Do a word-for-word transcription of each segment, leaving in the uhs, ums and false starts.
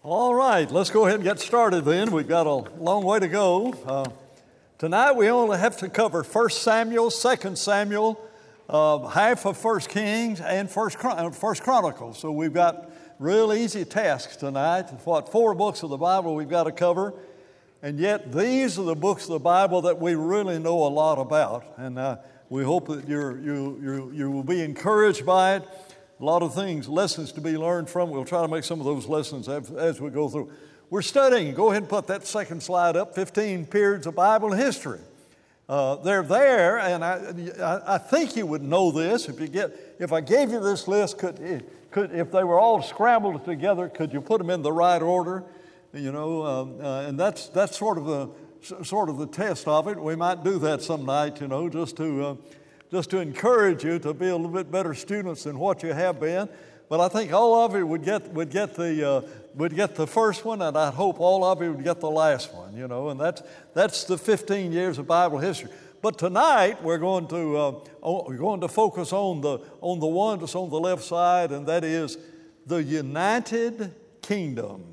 All right, let's go ahead and get started then. We've got a long way to go. Uh, tonight we only have to cover First Samuel, Second Samuel, uh, half of First Kings, and First, Chron- First Chronicles. So we've got real easy tasks tonight. What, four books of the Bible we've got to cover. And yet these are the books of the Bible that we really know a lot about. And uh, we hope that you're, you, you, you will be encouraged by it. A lot of things, lessons to be learned from. We'll try to make some of those lessons as, as we go through. We're studying. Go ahead and put that second slide up, fifteen periods of Bible history. Uh, they're there, and I, I think you would know this. If you get, if I gave you this list, could, could if they were all scrambled together, could you put them in the right order? You know, um, uh, and that's that's sort of the sort of the test of it. We might do that some night, you know, just to. Uh, just to encourage you to be a little bit better students than what you have been. But I think all of you would get would get the uh, would get the first one, and I hope all of you would get the last one. You know, and that's that's the fifteen years of Bible history. But tonight we're going to uh, we're going to focus on the on the one that's on the left side, and that is the United Kingdom.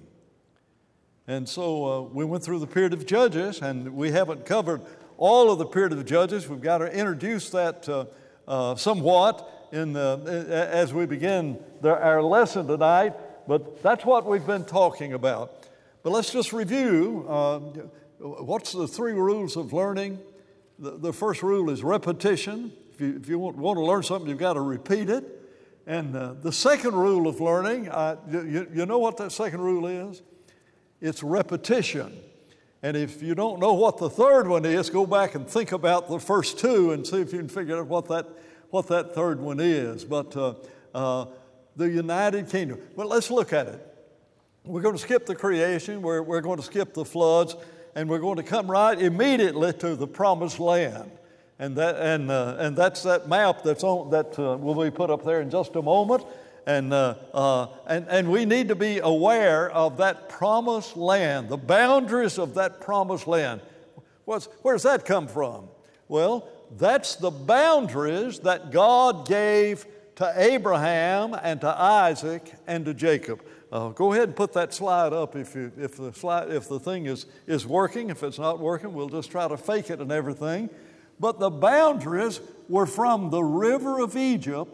And so uh, we went through the period of Judges, and we haven't covered all of the period of the Judges. We've got to introduce that uh, uh, somewhat in the, as we begin the, our lesson tonight, but that's what we've been talking about. But let's just review. Uh, what's the three rules of learning? The, the first rule is repetition. If you, if you want, want to learn something, you've got to repeat it. And uh, the second rule of learning, uh, you, you know what that second rule is? It's repetition. And if you don't know what the third one is, go back and think about the first two and see if you can figure out what that what that third one is. But uh, uh, the United Kingdom. Well, let's look at it. We're going to skip the creation. We're, we're going to skip the floods. And we're going to come right immediately to the promised land. And that and uh, and that's that map that's on that uh, will be put up there in just a moment. And, uh, uh, and and we need to be aware of that promised land, the boundaries of that promised land. What's, where does that come from? Well, that's the boundaries that God gave to Abraham and to Isaac and to Jacob. Uh, go ahead and put that slide up if you, if the slide if the thing is is working. If it's not working, we'll just try to fake it and everything. But the boundaries were from the river of Egypt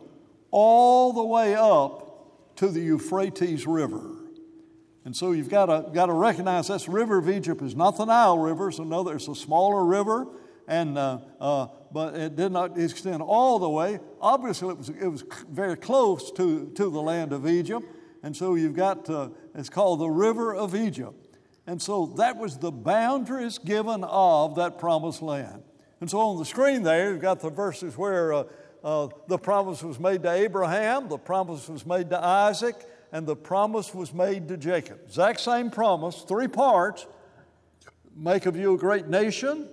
all the way up to the Euphrates River. And so you've got to got to recognize this river of Egypt is not the Nile River. It's another, it's a smaller river, and uh, uh, but it did not extend all the way. Obviously, it was it was very close to, to the land of Egypt, and so you've got uh, it's called the River of Egypt. And so that was the boundaries given of that promised land. And so on the screen there, you've got the verses where uh, Uh, the promise was made to Abraham, the promise was made to Isaac, and the promise was made to Jacob. Exact same promise, three parts. Make of you a great nation,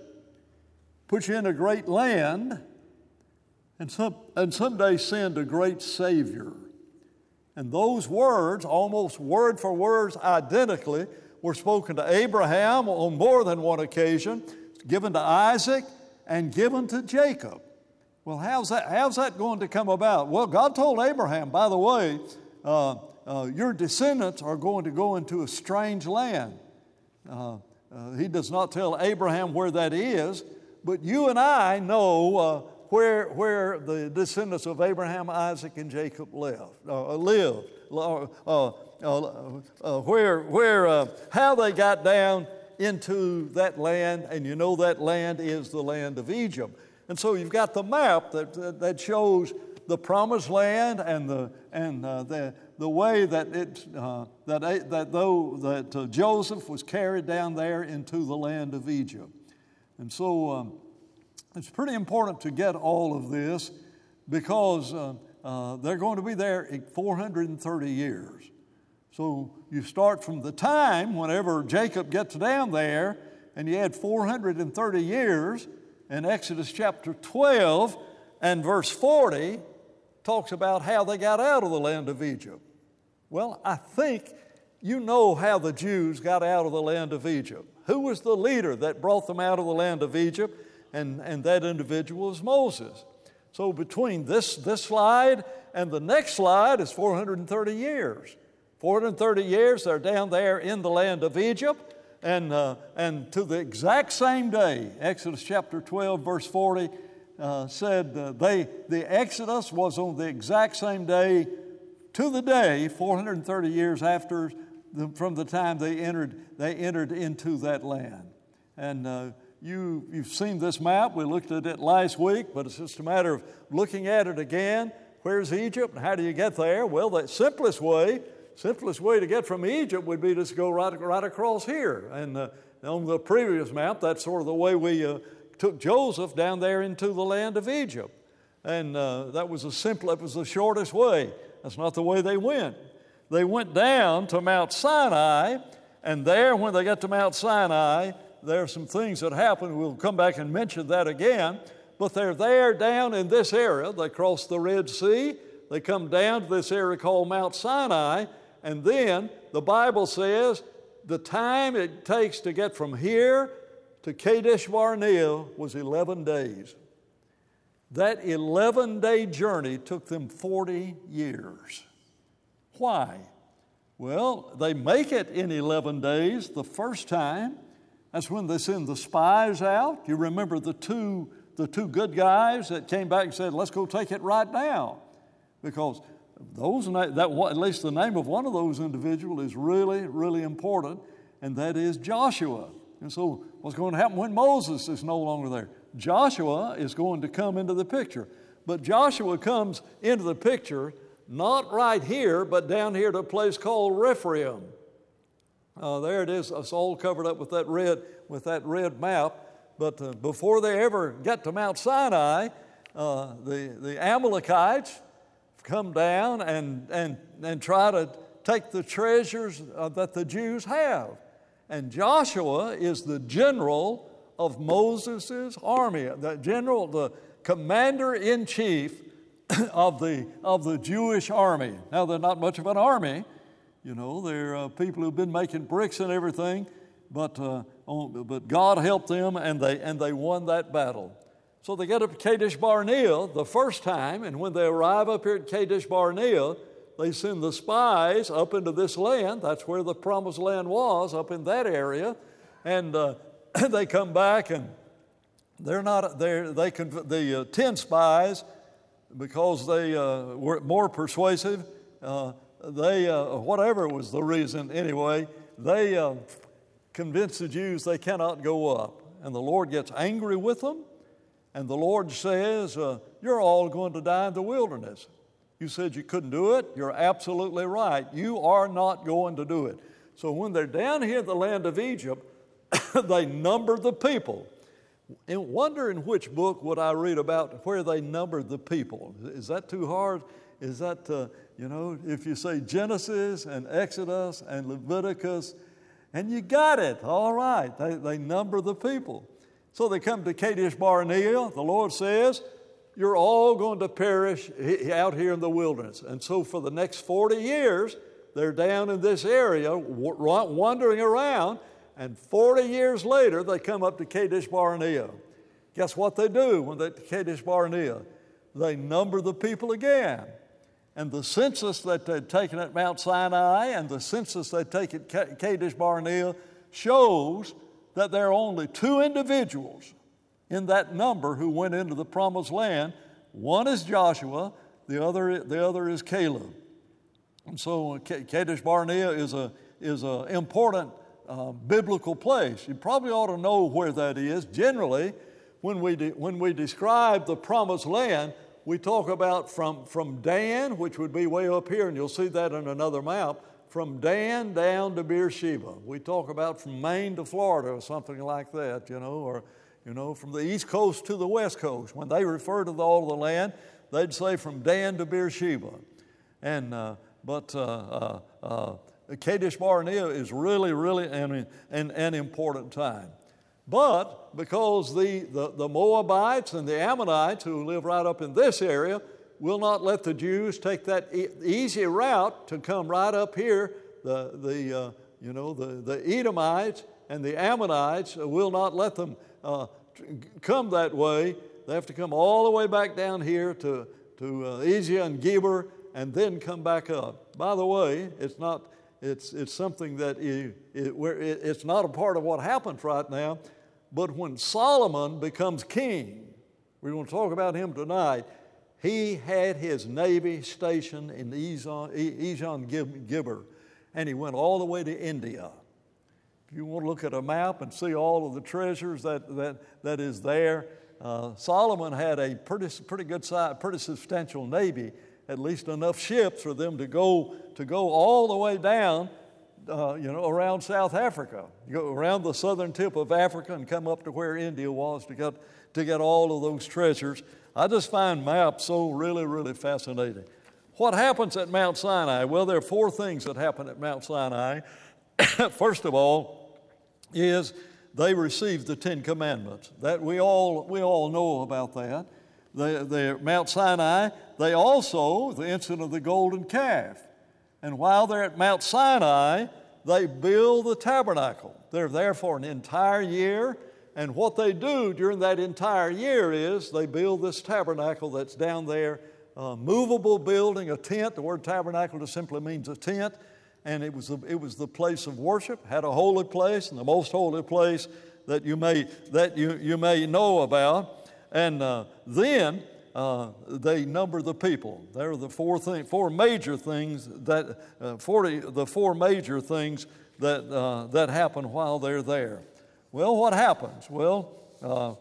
put you in a great land, and, some, and someday send a great Savior. And those words, almost word for word identically, were spoken to Abraham on more than one occasion, given to Isaac, and given to Jacob. Well, how's that, how's that going to come about? Well, God told Abraham, by the way, uh, uh, your descendants are going to go into a strange land. Uh, uh, he does not tell Abraham where that is, but you and I know uh, where, where the descendants of Abraham, Isaac, and Jacob lived. Uh, lived uh, uh, uh, where, where, uh, how they got down into that land, and you know that land is the land of Egypt. And so you've got the map that that shows the promised land and the and uh, the the way that it uh, that that though that uh, Joseph was carried down there into the land of Egypt. And so um, it's pretty important to get all of this because uh, uh, they're going to be there in four hundred thirty years. So you start from the time whenever Jacob gets down there, and you add four hundred thirty years. In Exodus chapter twelve and verse forty talks about how they got out of the land of Egypt. Well, I think you know how the Jews got out of the land of Egypt. Who was the leader that brought them out of the land of Egypt? And, and that individual is Moses. So between this, this slide and the next slide is four hundred thirty years. four hundred thirty years, they're down there in the land of Egypt. And, uh, and to the exact same day, Exodus chapter twelve, verse forty, uh, said uh, they, the Exodus was on the exact same day to the day, four hundred thirty years after, the, from the time they entered, they entered into that land. And uh, you, you've seen this map. We looked at it last week, but it's just a matter of looking at it again. Where's Egypt, and how do you get there? Well, the simplest way, simplest way to get from Egypt would be just go right, right across here. And uh, on the previous map, that's sort of the way we uh, took Joseph down there into the land of Egypt. And uh, that was the simple, that was the shortest way. That's not the way they went. They went down to Mount Sinai, and there, when they got to Mount Sinai, there are some things that happened. We'll come back and mention that again. But they're there down in this area. They cross the Red Sea. They come down to this area called Mount Sinai. And then the Bible says the time it takes to get from here to Kadesh Barnea was eleven days. That eleven-day journey took them forty years. Why? Well, they make it in eleven days the first time. That's when they send the spies out. You remember the two The two good guys that came back and said, let's go take it right now. Because those, that, at least the name of one of those individuals is really, really important, and that is Joshua. And so what's going to happen when Moses is no longer there? Joshua is going to come into the picture. But Joshua comes into the picture not right here, but down here to a place called Rephaim. Uh, there it is. It's all covered up with that red, with that red map. But uh, before they ever get to Mount Sinai, uh, the, the Amalekites come down and, and, and try to take the treasures uh, that the Jews have. And Joshua is the general of Moses' army, the general, the commander-in-chief of the, of the Jewish army. Now, they're not much of an army. You know, they're uh, people who've been making bricks and everything. But, uh, but God helped them, and they, and they won that battle. So they get up to Kadesh Barnea the first time, and when they arrive up here at Kadesh Barnea, they send the spies up into this land. That's where the promised land was, up in that area. And uh, they come back, and they're not, they're, they can, the uh, ten spies, because they uh, were more persuasive, uh, they, uh, whatever was the reason anyway, they... Uh, convince the Jews they cannot go up. And the Lord gets angry with them, and the Lord says, uh, you're all going to die in the wilderness. You said you couldn't do it. You're absolutely right. You are not going to do it. So when they're down here in the land of Egypt, they number the people. And wonder in which book would I read about where they numbered the people. Is that too hard? Is that, uh, you know, if you say Genesis and Exodus and Leviticus, and you got it. All right. They, they number the people. So they come to Kadesh Barnea. The Lord says, you're all going to perish out here in the wilderness. And so for the next forty years, they're down in this area wandering around. And forty years later, they come up to Kadesh Barnea. Guess what they do when they get to Kadesh Barnea? They number the people again. And the census that they'd taken at Mount Sinai and the census they'd taken at Kadesh Barnea shows that there are only two individuals in that number who went into the promised land. One is Joshua, the other, the other is Caleb. And so Kadesh Barnea is a is an important uh, biblical place. You probably ought to know where that is. Generally, when we de- when we describe the promised land, we talk about from, from Dan, which would be way up here, and you'll see that in another map, from Dan down to Beersheba. We talk about from Maine to Florida or something like that, you know, or, you know, from the East Coast to the West Coast. When they refer to the, all of the land, they'd say from Dan to Beersheba. And, uh, but uh, uh, uh, Kadesh Barnea is really, really an, an, an important time. But because the, the, the Moabites and the Ammonites who live right up in this area will not let the Jews take that e- easy route to come right up here, the, the, uh, you know, the, the Edomites and the Ammonites will not let them uh, come that way. They have to come all the way back down here to, to uh, Eziah and Geber and then come back up. By the way, it's not, it's, it's something that it, it, where it, it's not a part of what happens right now. But when Solomon becomes king, we're going to talk about him tonight, he had his navy stationed in Ezion-Geber, and he went all the way to India. If you want to look at a map and see all of the treasures that, that, that is there, uh, Solomon had a pretty, pretty good size, pretty substantial navy, at least enough ships for them to go, to go all the way down Uh, you know, around South Africa, you go around the southern tip of Africa and come up to where India was to get, to get all of those treasures. I just find maps so really, really fascinating. What happens at Mount Sinai? Well, there are four things that happen at Mount Sinai. First of all is they received the Ten Commandments. That we all, we all know about that. They, they, Mount Sinai, they also, the incident of the golden calf. And while they're at Mount Sinai, they build the tabernacle. They're there for an entire year. And what they do during that entire year is they build this tabernacle that's down there, a movable building, a tent. The word tabernacle just simply means a tent. And it was, the, it was the place of worship, had a holy place, and the most holy place that you may, that you, you may know about. And uh, then... Uh, they number the people. There are the four thing, four major things that uh, forty the four major things that uh, that happen while they're there. Well, what happens? Well, uh,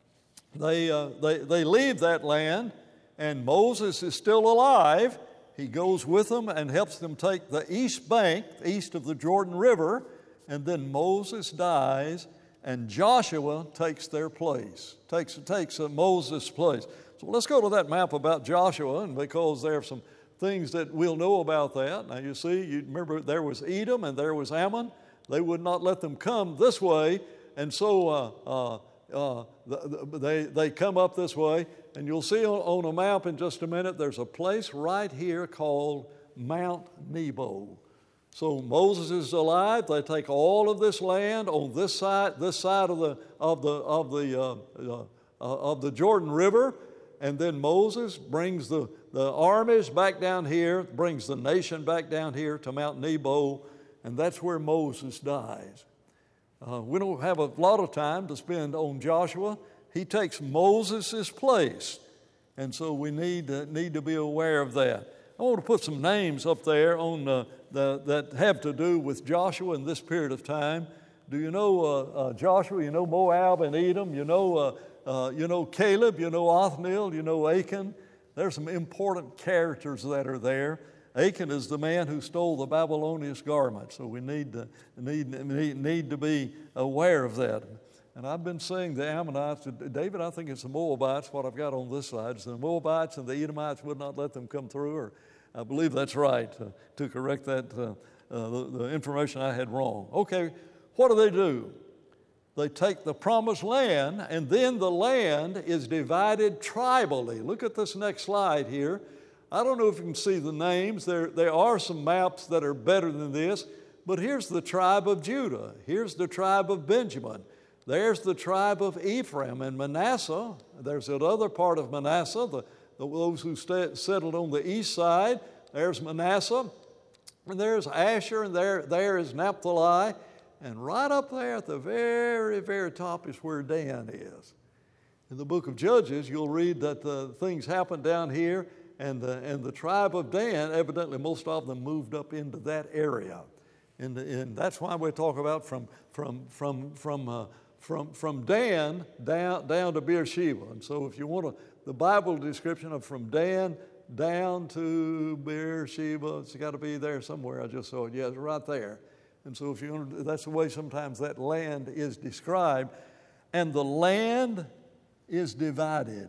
they uh, they they leave that land, and Moses is still alive. He goes with them and helps them take the east bank, east of the Jordan River, and then Moses dies, and Joshua takes their place, takes takes uh, Moses' place. So let's go to that map about Joshua, and because there are some things that we'll know about that. Now you see, you remember there was Edom and there was Ammon. They would not let them come this way, and so uh, uh, uh, they, they come up this way. And you'll see on, on a map in just a minute, there's a place right here called Mount Nebo. So Moses is alive. They take all of this land on this side, this side of the of the of the uh, uh, of the Jordan River. And then Moses brings the, the armies back down here, brings the nation back down here to Mount Nebo, and that's where Moses dies. Uh, we don't have a lot of time to spend on Joshua. He takes Moses' place, and so we need to, need to be aware of that. I want to put some names up there on uh, the, that have to do with Joshua in this period of time. Do you know uh, uh, Joshua? You know Moab and Edom? You know uh, Uh, you know Caleb, you know Othniel, you know Achan. There's some important characters that are there. Achan is the man who stole the Babylonian garment, so we need to, need, need, need to be aware of that. And I've been saying the Ammonites, David, I think it's the Moabites, what I've got on this side. So the Moabites and the Edomites would not let them come through, or I believe that's right, uh, to correct that, uh, uh, the, the information I had wrong. Okay, what do they do? They take the promised land, and then the land is divided tribally. Look at this next slide here. I don't know if you can see the names. There, there are some maps that are better than this, but here's the tribe of Judah. Here's the tribe of Benjamin. There's the tribe of Ephraim and Manasseh. There's that other part of Manasseh, the, the, those who st- settled on the east side. There's Manasseh, and there's Asher, and there, there is Naphtali. And right up there at the very, very top is where Dan is. In the book of Judges, you'll read that the things happened down here, and the, and the tribe of Dan, evidently most of them moved up into that area. And, and that's why we talk about from, from, from, from, uh, from, from Dan down, down to Beersheba. And so if you want a, the Bible description of from Dan down to Beersheba, it's got to be there somewhere. I just saw it. Yeah, it's right there. And so if you want to, that's the way sometimes that land is described. And the land is divided.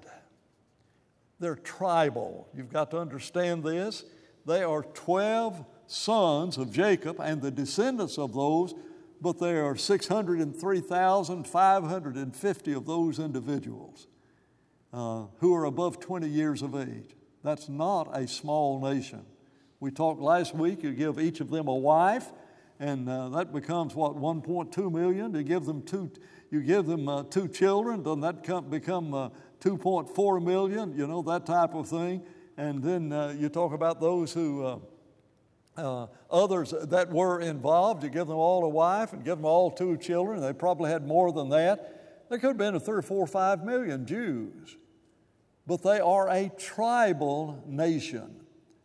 They're tribal. You've got to understand this. They are twelve sons of Jacob and the descendants of those, but there are six hundred three thousand five hundred fifty of those individuals uh, who are above twenty years of age. That's not a small nation. We talked last week, you give each of them a wife, and uh, that becomes, what, one point two million? You give them two, you give them uh, two children, doesn't that come, become uh, two point four million? You know, that type of thing. And then uh, you talk about those who uh, uh, others that were involved. You give them all a wife and give them all two children. They probably had more than that. There could have been a three or four or five million Jews. But they are a tribal nation.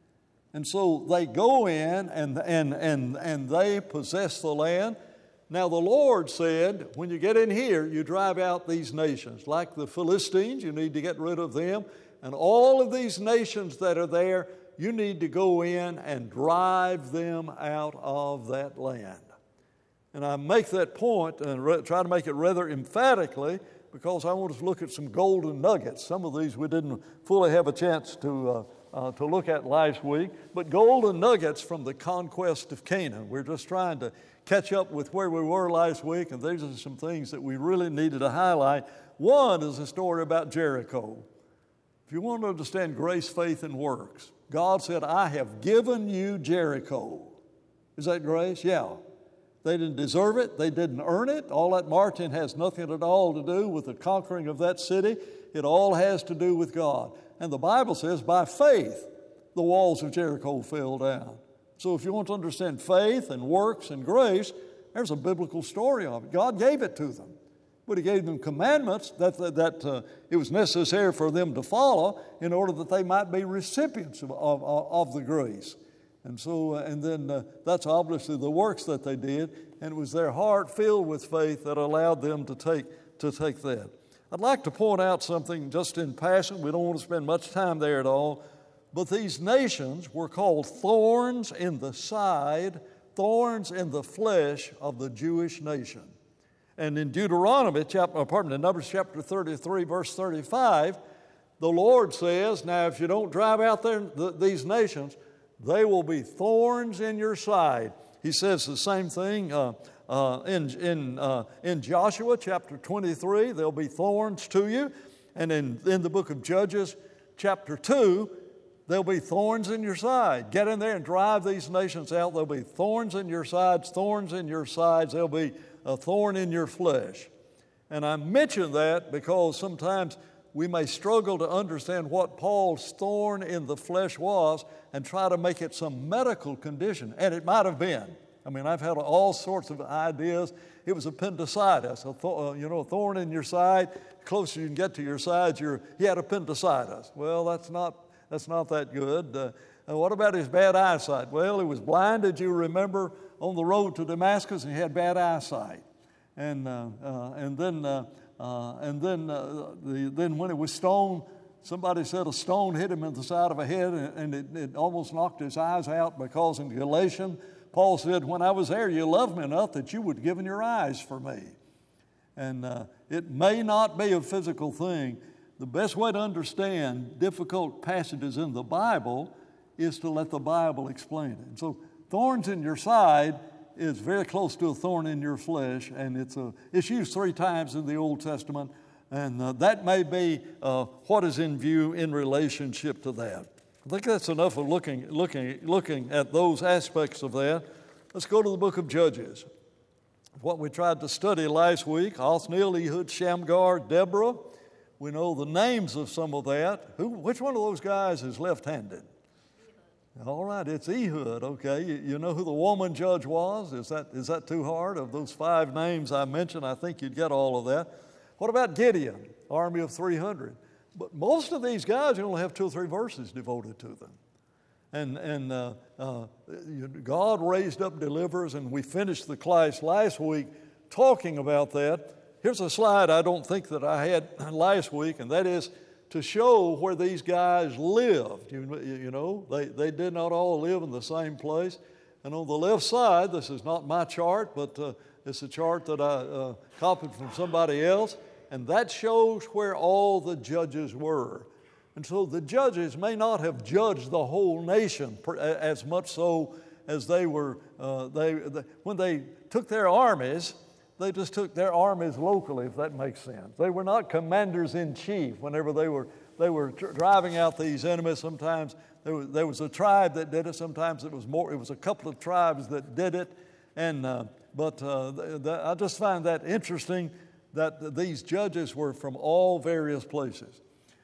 And so they go in and, and, and, and they possess the land. Now the Lord said, when you get in here, you drive out these nations. Like the Philistines, you need to get rid of them. And all of these nations that are there, you need to go in and drive them out of that land. And I make that point and re- try to make it rather emphatically because I want us to look at some golden nuggets. Some of these we didn't fully have a chance to uh, uh, to look at last week, but golden nuggets from the conquest of Canaan. We're just trying to catch up with where we were last week, and these are some things that we really needed to highlight. One is a story about Jericho. If you want to understand grace, faith, and works, God said, I have given you Jericho. Is that grace? Yeah. They didn't deserve it. They didn't earn it. All that marching has nothing at all to do with the conquering of that city. It all has to do with God. And the Bible says, by faith, the walls of Jericho fell down. So if you want to understand faith and works and grace, there's a biblical story of it. God gave it to them. But He gave them commandments that, that, that uh, it was necessary for them to follow in order that they might be recipients of, of, of the grace. And so, uh, and then uh, that's obviously the works that they did, and it was their heart filled with faith that allowed them to take to take that. I'd like to point out something just in passing. We don't want to spend much time there at all, but these nations were called thorns in the side, thorns in the flesh of the Jewish nation. And in Deuteronomy, chapter, pardon me, in Numbers chapter thirty-three, verse thirty-five, the Lord says, now if you don't drive out there th- these nations, they will be thorns in your side. He says the same thing uh, uh, in, in, uh, in Joshua chapter twenty-three. There'll be thorns to you. And in, in the book of Judges chapter two, there'll be thorns in your side. Get in there and drive these nations out. There'll be thorns in your sides, thorns in your sides. There'll be a thorn in your flesh. And I mention that because sometimes we may struggle to understand what Paul's thorn in the flesh was and try to make it some medical condition. And it might have been. I mean, I've had all sorts of ideas. It was appendicitis, a th- you know, a thorn in your side. The closer you can get to your sides, you're, he had appendicitis. Well, that's not, that's not that good. Uh, and what about his bad eyesight? Well, he was blinded, you remember, on the road to Damascus, and he had bad eyesight. And, uh, uh, and then... Uh, Uh, and then, uh, the, then when it was stoned, somebody said a stone hit him in the side of the head, and, and it, it almost knocked his eyes out, because in Galatians, Paul said, when I was there, you loved me enough that you would have given your eyes for me. And uh, it may not be a physical thing. The best way to understand difficult passages in the Bible is to let the Bible explain it. And so thorns in your side is very close to a thorn in your flesh, and it's a it's used three times in the Old Testament, and uh, that may be uh, what is in view in relationship to that. I think that's enough of looking looking looking at those aspects of that. Let's go to the book of Judges. What we tried to study last week: Othniel, Ehud, Shamgar, Deborah. We know the names of some of that. Who? Which one of those guys is left-handed? All right, it's Ehud, okay. You, you know who the woman judge was? Is that is that too hard? Of those five names I mentioned, I think you'd get all of that. What about Gideon, army of three hundred? But most of these guys, you only have two or three verses devoted to them. And, and uh, uh, God raised up deliverers, and we finished the class last week talking about that. Here's a slide I don't think that I had last week, and that is to show where these guys lived. You, you know, they, they did not all live in the same place. And on the left side, this is not my chart, but uh, it's a chart that I uh, copied from somebody else, and that shows where all the judges were. And so the judges may not have judged the whole nation as much so as they were, uh, they, they when they took their armies, they just took their armies locally, if that makes sense. They were not commanders-in-chief whenever they were they were tr- driving out these enemies. Sometimes there was, there was a tribe that did it. Sometimes it was more. It was a couple of tribes that did it. And uh, but uh, the, the, I just find that interesting that these judges were from all various places.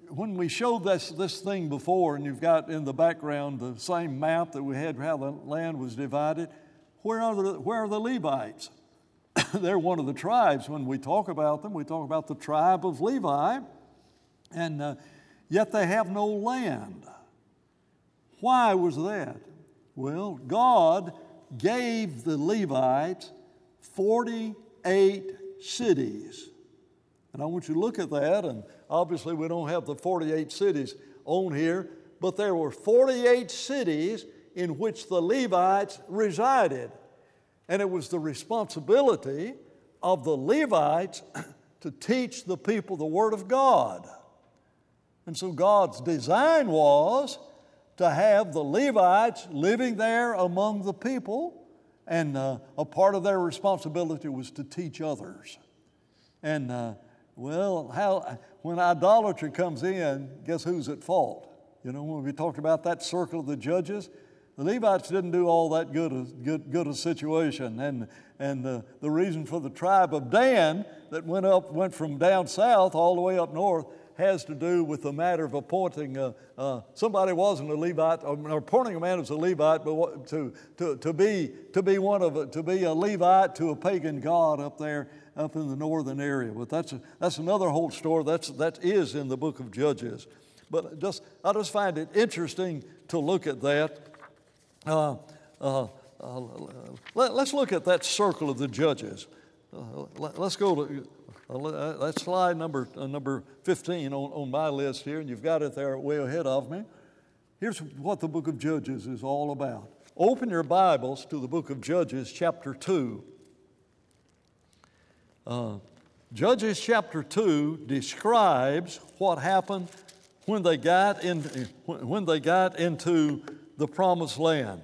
when we showed this, this thing before, and you've got in the background the same map that we had how the land was divided, where are the, where are the Levites? They're one of the tribes. When we talk about them, we talk about the tribe of Levi, and uh, yet they have no land. Why was that? Well, God gave the Levites forty-eight cities. And I want you to look at that, and obviously we don't have the forty-eight cities on here, but there were forty-eight cities in which the Levites resided. And it was the responsibility of the Levites to teach the people the Word of God. And so God's design was to have the Levites living there among the people, and uh, a part of their responsibility was to teach others. And uh, well, how when idolatry comes in, guess who's at fault? You know, when we talked about that circle of the judges, the Levites didn't do all that good a, good, good a situation. And, and the, the reason for the tribe of Dan that went up, went from down south all the way up north has to do with the matter of appointing, uh, uh, somebody wasn't a Levite, or appointing a man as a Levite, but to, to, to, be, to be one of a, to be a Levite to a pagan god up there, up in the northern area. But that's, a, that's another whole story. That's, that is in the book of Judges. But just, I just find it interesting to look at that. Uh, uh, uh, let, let's look at that circle of the judges. Uh, let, let's go to, uh, that's slide number, uh, number fifteen on, on my list here, and you've got it there way ahead of me. Here's what the book of Judges is all about. Open your Bibles to the book of Judges, chapter two. Uh, Judges chapter two describes what happened when they got in, when they got into the promised land.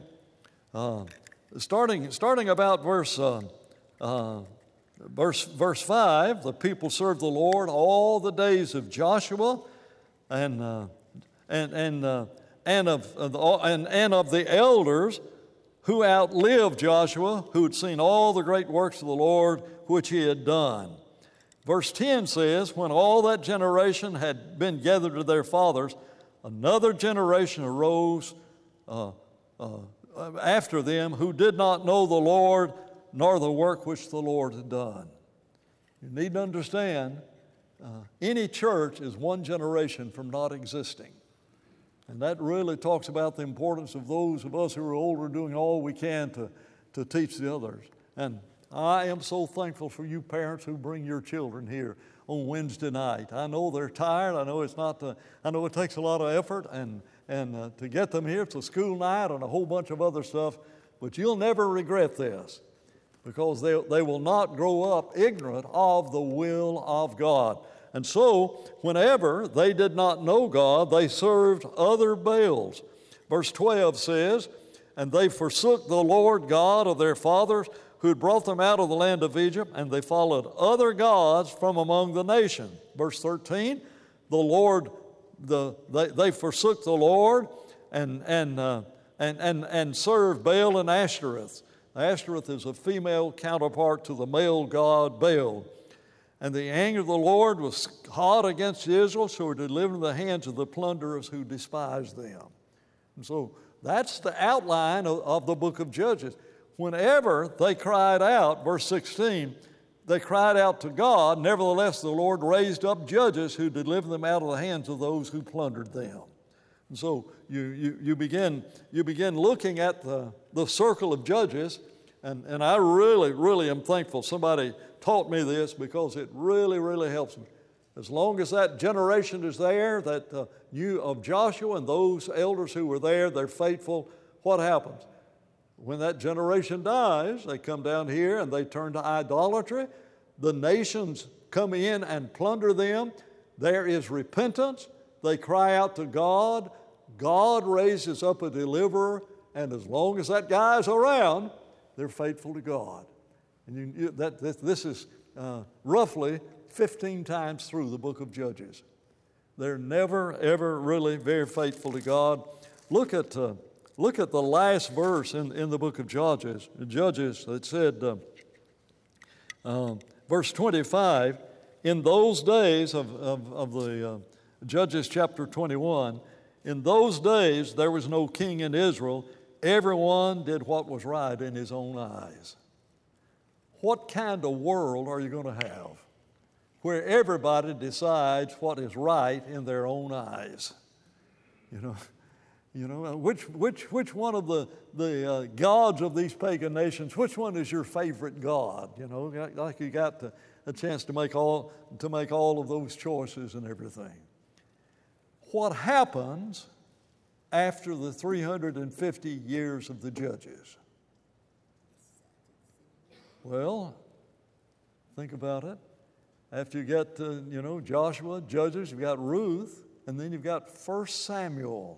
Uh, starting, starting about verse, uh, uh, verse, verse five, the people served the Lord all the days of Joshua, and uh, and and uh, and of uh, the, and and of the elders who outlived Joshua, who had seen all the great works of the Lord which he had done. Verse ten says, when all that generation had been gathered to their fathers, another generation arose Uh, uh, after them who did not know the Lord nor the work which the Lord had done. You need to understand, uh, any church is one generation from not existing. And that really talks about the importance of those of us who are older doing all we can to, to teach the others. And I am so thankful for you parents who bring your children here on Wednesday night. I know they're tired. I know it's not. The, I know it takes a lot of effort, and and uh, to get them here, it's a school night and a whole bunch of other stuff. But you'll never regret this, because they they will not grow up ignorant of the will of God. And so, whenever they did not know God, they served other Baals. Verse twelve says, and they forsook the Lord God of their fathers, who had brought them out of the land of Egypt, and they followed other gods from among the nations. Verse thirteen, the Lord, the they, they forsook the Lord and and uh, and and and served Baal and Ashtoreth. Ashtoreth is a female counterpart to the male god Baal. And the anger of the Lord was hot against Israel, so he delivered in the hands of the plunderers who despised them. And so that's the outline of, of the book of Judges. Whenever they cried out, verse sixteen, they cried out to God, nevertheless the Lord raised up judges who delivered them out of the hands of those who plundered them. And so you, you, you, begin, you begin looking at the, the circle of judges, and, and I really, really am thankful somebody taught me this, because it really, really helps me. As long as that generation is there, that uh, you of Joshua and those elders who were there, they're faithful, what happens? When that generation dies, they come down here and they turn to idolatry. The nations come in and plunder them. There is repentance. They cry out to God. God raises up a deliverer, and as long as that guy's around, they're faithful to God. And you, you, that, this, this is uh, roughly fifteen times through the book of Judges. They're never, ever really very faithful to God. Look at... Uh, Look at the last verse in, in the book of Judges. Judges, it said, uh, uh, verse twenty-five, in those days of, of, of, the, uh, Judges chapter twenty-one. In those days, there was no king in Israel. Everyone did what was right in his own eyes. What kind of world are you going to have where everybody decides what is right in their own eyes? You know, you know, which which which one of the the uh, gods of these pagan nations? Which one is your favorite god? You know, like you got to, a chance to make all to make all of those choices and everything. What happens after the three hundred fifty years of the judges? Well, think about it. After you get to, you know, Joshua, Judges, you've got Ruth, and then you've got First Samuel,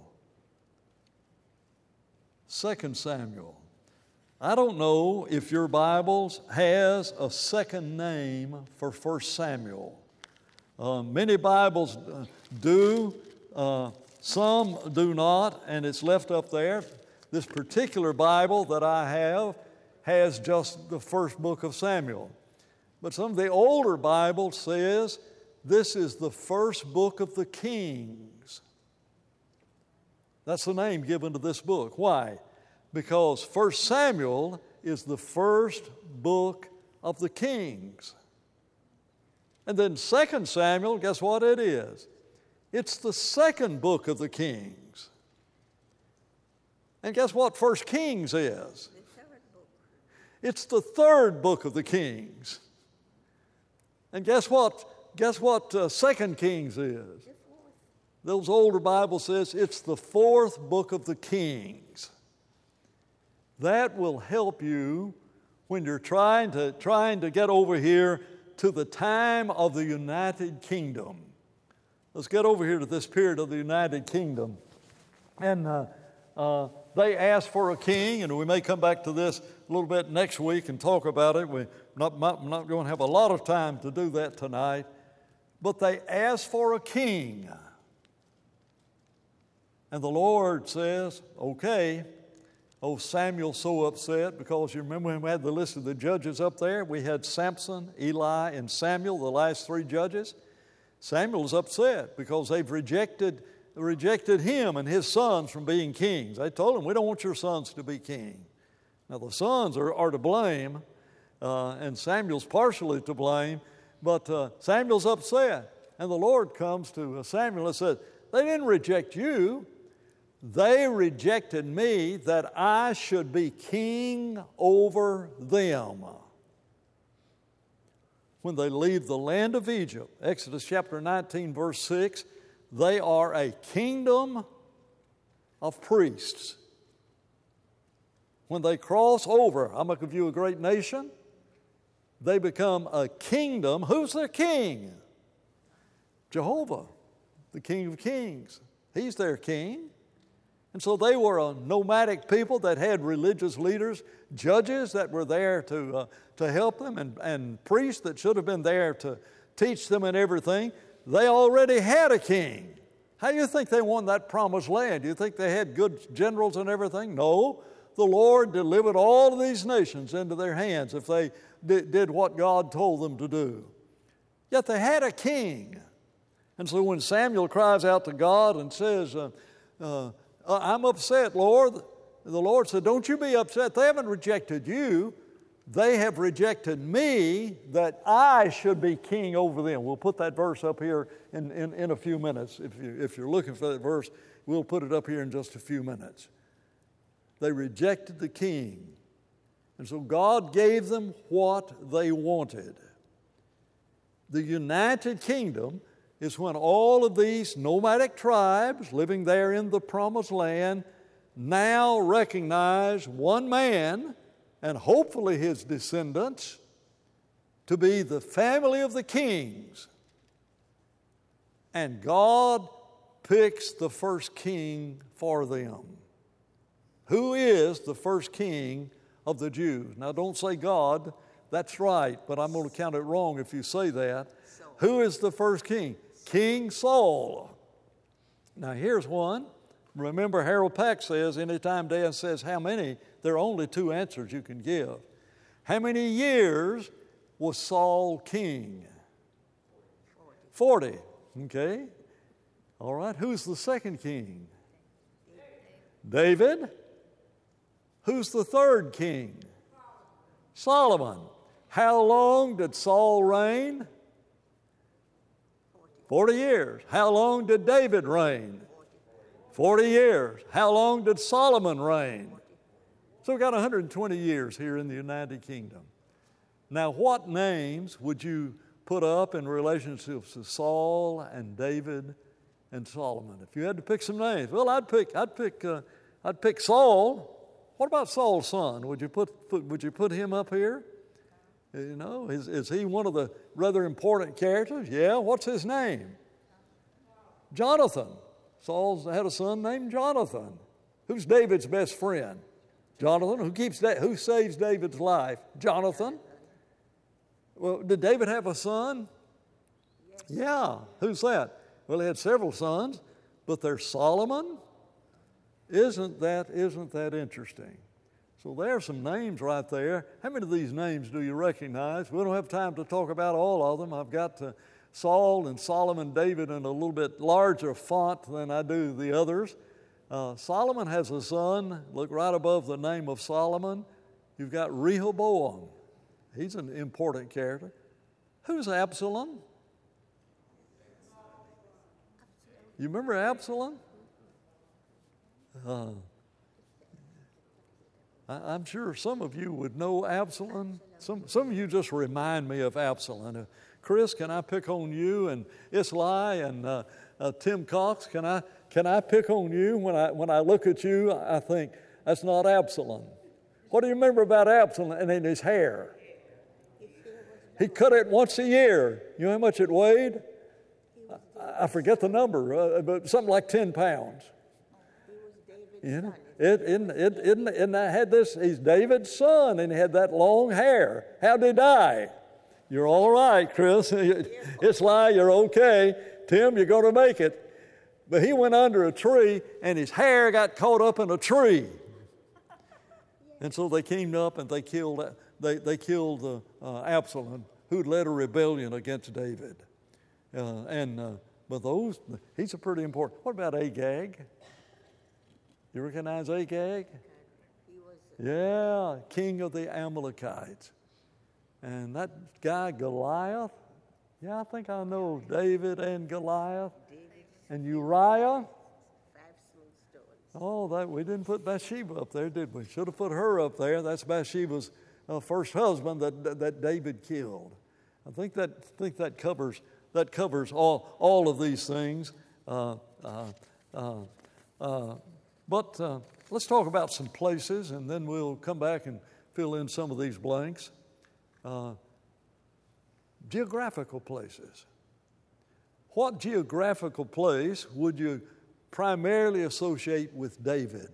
Second Samuel. I don't know if your Bibles has a second name for First Samuel. Uh, many Bibles do, uh, some do not, and it's left up there. This particular Bible that I have has just the first book of Samuel. But some of the older Bibles says this is the first book of the Kings. That's the name given to this book. Why? Because First Samuel is the first book of the Kings. And then Second Samuel, guess what it is? It's the second book of the Kings. And guess what First Kings is? It's the third book of the Kings. And guess what? Guess what uh, Second Kings is? Those older Bibles says it's the fourth book of the Kings. That will help you when you're trying to trying to get over here to the time of the United Kingdom. Let's get over here to this period of the United Kingdom. And uh, uh, they asked for a king, and we may come back to this a little bit next week and talk about it. We're not, not going to have a lot of time to do that tonight. But they asked for a king. And the Lord says, okay. Oh, Samuel's so upset because you remember when we had the list of the judges up there? We had Samson, Eli, and Samuel, the last three judges. Samuel's upset because they've rejected, rejected him and his sons from being kings. They told him, we don't want your sons to be king. Now, the sons are, are to blame, uh, and Samuel's partially to blame, but uh, Samuel's upset. And the Lord comes to Samuel and says, they didn't reject you. They rejected me that I should be king over them. When they leave the land of Egypt, Exodus chapter nineteen, verse six, they are a kingdom of priests. When they cross over, I'm going to give you a great nation, they become a kingdom. Who's their king? Jehovah, the King of Kings. He's their king. And so they were a nomadic people that had religious leaders, judges that were there to, uh, to help them, and, and priests that should have been there to teach them and everything. They already had a king. How do you think they won that promised land? Do you think they had good generals and everything? No. The Lord delivered all of these nations into their hands if they did, did what God told them to do. Yet they had a king. And so when Samuel cries out to God and says, uh, uh, I'm upset, Lord. The Lord said, don't you be upset. They haven't rejected you. They have rejected me that I should be king over them. We'll put that verse up here in, in, in a few minutes. If, you, if you're looking for that verse, we'll put it up here in just a few minutes. They rejected the king. And so God gave them what they wanted. The United Kingdom is when all of these nomadic tribes living there in the promised land now recognize one man and hopefully his descendants to be the family of the kings. And God picks the first king for them. Who is the first king of the Jews? Now don't say God, that's right, but I'm going to count it wrong if you say that. Who is the first king? King Saul. Now here's one. Remember, Harold Pack says, anytime Dan says how many, there are only two answers you can give. How many years was Saul king? Forty. Okay. All right, who's the second king? David. Who's the third king? Solomon. How long did Saul reign? Forty years. How long did David reign? Forty years. How long did Solomon reign? So we've got one hundred twenty years here in the United Kingdom. Now, what names would you put up in relationship to Saul and David and Solomon? If you had to pick some names, well, I'd pick, I'd pick, uh, I'd pick Saul. What about Saul's son? Would you put, put would you put him up here? You know, is is he one of the rather important characters? Yeah. What's his name? Jonathan. Saul had a son named Jonathan. Who's David's best friend? Jonathan. Who keeps that? Who saves David's life? Jonathan. Well, did David have a son? Yeah. Who's that? Well, he had several sons, but there's Solomon. Isn't that, isn't that interesting? So there are some names right there. How many of these names do you recognize? We don't have time to talk about all of them. I've got uh, Saul and Solomon, David in a little bit larger font than I do the others. Uh, Solomon has a son. Look right above the name of Solomon. You've got Rehoboam. He's an important character. Who's Absalom? You remember Absalom? Uh, I, I'm sure some of you would know Absalom. Some, some of you just remind me of Absalom. Uh, Chris, can I pick on you? And Islay and uh, uh, Tim Cox, can I can I pick on you? When I when I look at you, I think that's not Absalom. What do you remember about Absalom and in his hair? He cut it once a year. You know how much it weighed? I, I forget the number, uh, but something like ten pounds. You know, it, it, it, it, and I had this, he's David's son, and he had that long hair. How did he die? You're all right, Chris. It's like you're okay. Tim, you're going to make it. But he went under a tree, and his hair got caught up in a tree. And so they came up and they killed, they, they killed uh, uh, Absalom, who'd led a rebellion against David. Uh, and uh, but those, he's a pretty important. What about Agag? You recognize Agag? Yeah, king of the Amalekites. And that guy Goliath, yeah, I think I know David and Goliath. And Uriah. Oh, that we didn't put Bathsheba up there, did we? Should have put her up there. That's Bathsheba's uh, first husband that that David killed. I think that think that covers that covers all all of these things. Uh, uh, uh, uh, But uh, let's talk about some places, and then we'll come back and fill in some of these blanks. Uh, geographical places. What geographical place would you primarily associate with David?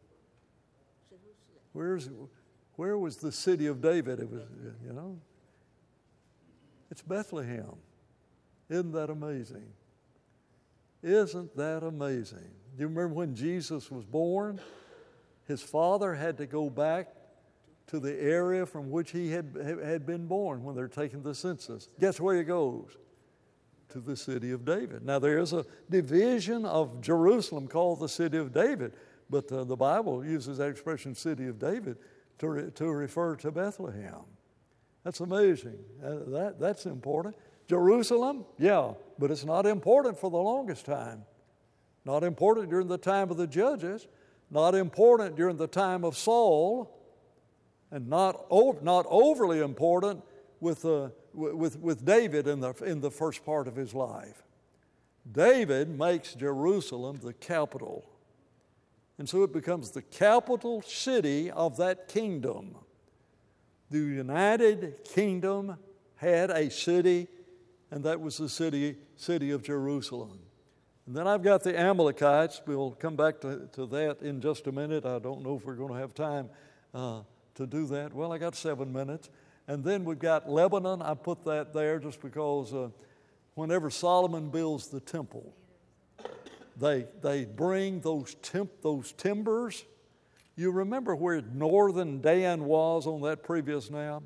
Where's, where was the city of David? It was, you know, it's Bethlehem. Isn't that amazing? Isn't that amazing? Do you remember when Jesus was born? His father had to go back to the area from which he had, had been born when they're taking the census. Guess where he goes? To the city of David. Now, there is a division of Jerusalem called the city of David, but uh, the Bible uses that expression, city of David, to, re- to refer to Bethlehem. That's amazing. Uh, that, that's important. Jerusalem, yeah, but it's not important for the longest time. Not important during the time of the judges, not important during the time of Saul, and not over, not overly important with, uh, with, with David in the, in the first part of his life. David makes Jerusalem the capital. And so it becomes the capital city of that kingdom. The United Kingdom had a city, and that was the city, city of Jerusalem. And then I've got the Amalekites. We'll come back to, to that in just a minute. I don't know if we're going to have time uh, to do that. Well, I got seven minutes. And then we've got Lebanon. I put that there just because uh, whenever Solomon builds the temple, they, they bring those, temp, those timbers. You remember where northern Dan was on that previous map?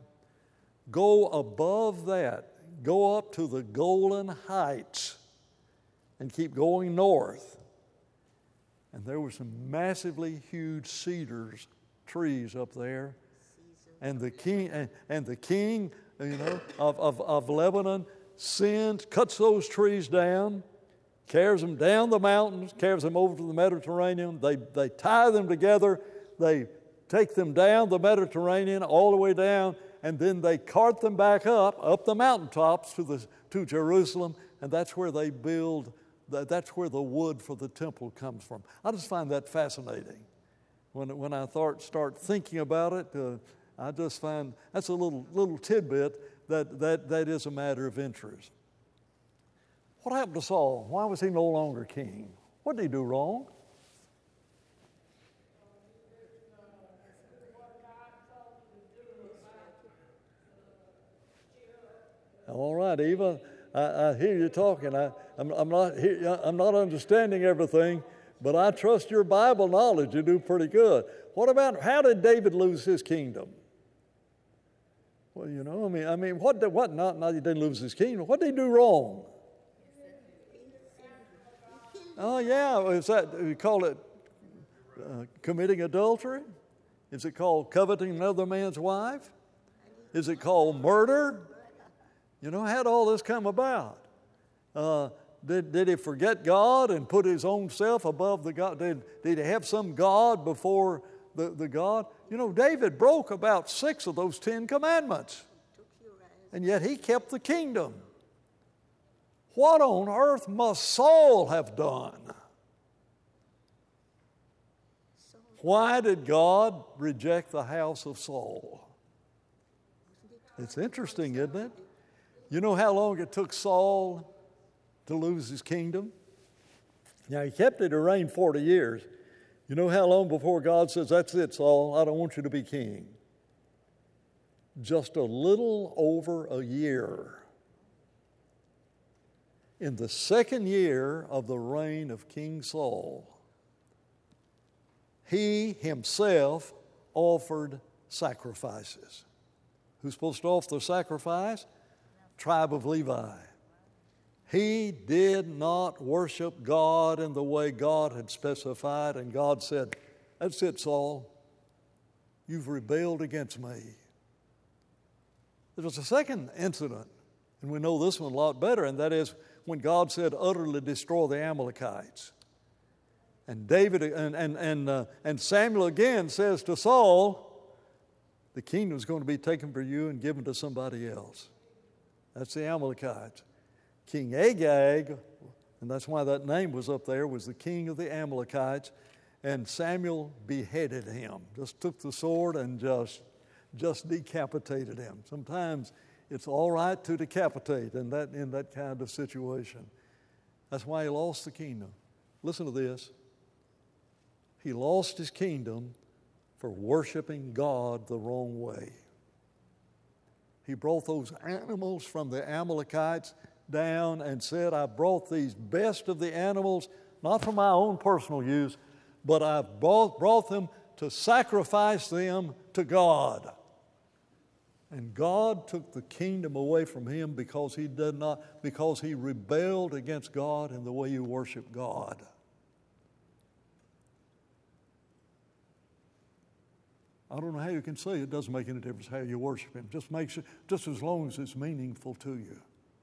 Go above that. Go up to the Golan Heights. and keep going north. And there were some massively huge cedars trees up there. And the king, and, and the king, you know, of, of, of Lebanon sends, cuts those trees down, carries them down the mountains, carries them over to the Mediterranean. They, they tie them together. They take them down the Mediterranean all the way down, and then they cart them back up, up the mountaintops to, the, to Jerusalem, and that's where they build, that's where the wood for the temple comes from. I just find that fascinating. When, when I start, start thinking about it, uh, I just find that's a little, little tidbit that, that, that is a matter of interest. What happened to Saul? Why was he no longer king? What did he do wrong? All right, Eva, I, I hear you talking. I, I'm, I'm, not, I'm not understanding everything, but I trust your Bible knowledge. You do pretty good. What about, how did David lose his kingdom? Well, you know, I mean, I mean, what, did, what, not, not he didn't lose his kingdom. What did he do wrong? Oh, yeah, is that, we call it uh, committing adultery? Is it called coveting another man's wife? Is it called murder? You know, how'd all this come about? Uh, did, did he forget God and put his own self above the God? Did, did he have some God before the, the God? You know, David broke about six of those Ten Commandments, and yet he kept the kingdom. What on earth must Saul have done? Why did God reject the house of Saul? It's interesting, isn't it? You know how long it took Saul to lose his kingdom? Now, he kept it to reign forty years. You know how long before God says, that's it, Saul, I don't want you to be king? Just a little over a year. In the second year of the reign of King Saul, he himself offered sacrifices. Who's supposed to offer the sacrifice? Tribe of Levi. He did not worship God in the way God had specified, and God said, that's it, Saul. You've rebelled against me. There was a second incident, and we know this one a lot better, and that is when God said, utterly destroy the Amalekites. And David and, and, and, uh, and Samuel again says to Saul, the kingdom is going to be taken from you and given to somebody else. That's the Amalekites. King Agag, and that's why that name was up there, was the king of the Amalekites, and Samuel beheaded him. Just took the sword and just, just decapitated him. Sometimes it's all right to decapitate in that, in that kind of situation. That's why he lost the kingdom. Listen to this. He lost his kingdom for worshiping God the wrong way. He brought those animals from the Amalekites down and said, I brought these best of the animals, not for my own personal use, but I brought, brought them to sacrifice them to God. And God took the kingdom away from him because he did not, because he rebelled against God in the way you worship God. I don't know how you can say it doesn't make any difference how you worship him. Just makes it, just as long as it's meaningful to you.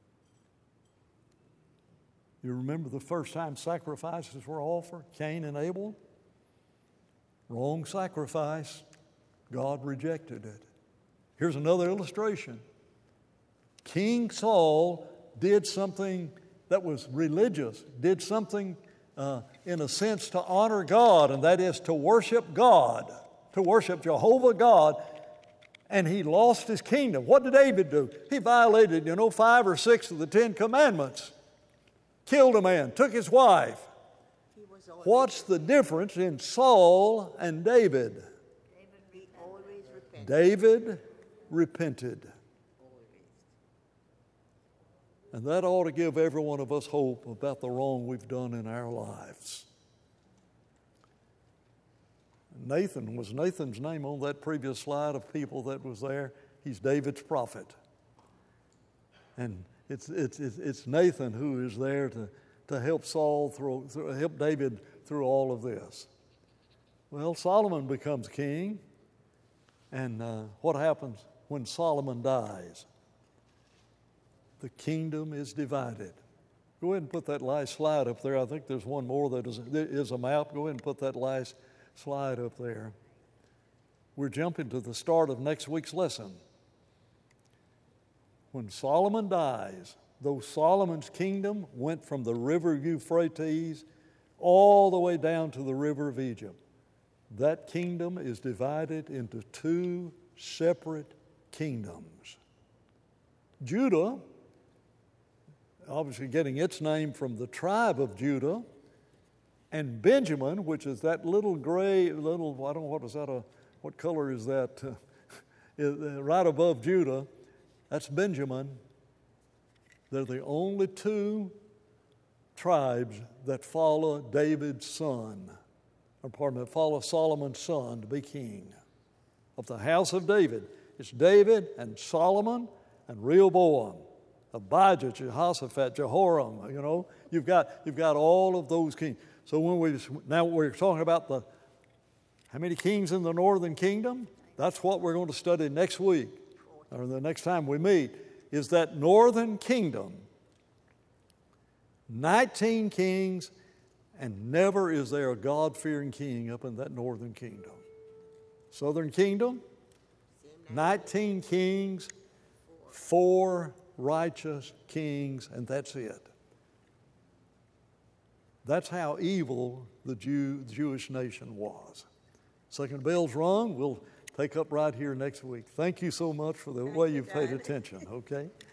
You remember the first time sacrifices were offered, Cain and Abel? Wrong sacrifice. God rejected it. Here's another illustration. King Saul did something that was religious, did something uh, in a sense to honor God, and that is to worship God, to worship Jehovah God, and he lost his kingdom. What did David do? He violated, you know, five or six of the Ten Commandments. Killed a man, took his wife. What's the difference in Saul and David? David always repented. David repented. And that ought to give every one of us hope about the wrong we've done in our lives. Nathan was Nathan's name on that previous slide of people that was there. He's David's prophet. And It's, it's, it's Nathan who is there to, to help Saul through, through help David through all of this? Well, Solomon becomes king, and uh, what happens when Solomon dies? The kingdom is divided. Go ahead and put that last slide up there. I think there's one more that is, is a map. Go ahead and put that last slide up there. We're jumping to the start of next week's lesson. When Solomon dies, though Solomon's kingdom went from the river Euphrates all the way down to the river of Egypt, that kingdom is divided into two separate kingdoms. Judah, obviously getting its name from the tribe of Judah, and Benjamin, which is that little gray, little, I don't know, what is that, a, what color is that, uh, right above Judah, that's Benjamin. They're the only two tribes that follow David's son, or pardon me, follow Solomon's son to be king of the house of David. It's David and Solomon and Rehoboam, Abijah, Jehoshaphat, Jehoram. You know, you've got you've got all of those kings. So when we now we're talking about the how many kings in the northern kingdom? That's what we're going to study next week, or the next time we meet. Is that northern kingdom? nineteen kings, and never is there a God-fearing king up in that northern kingdom. Southern kingdom, nineteen kings, four righteous kings, and that's it. That's how evil the Jew, Jewish nation was. Second bell's rung. We'll take up right here next week. Thank you so much for the way you've paid attention, okay?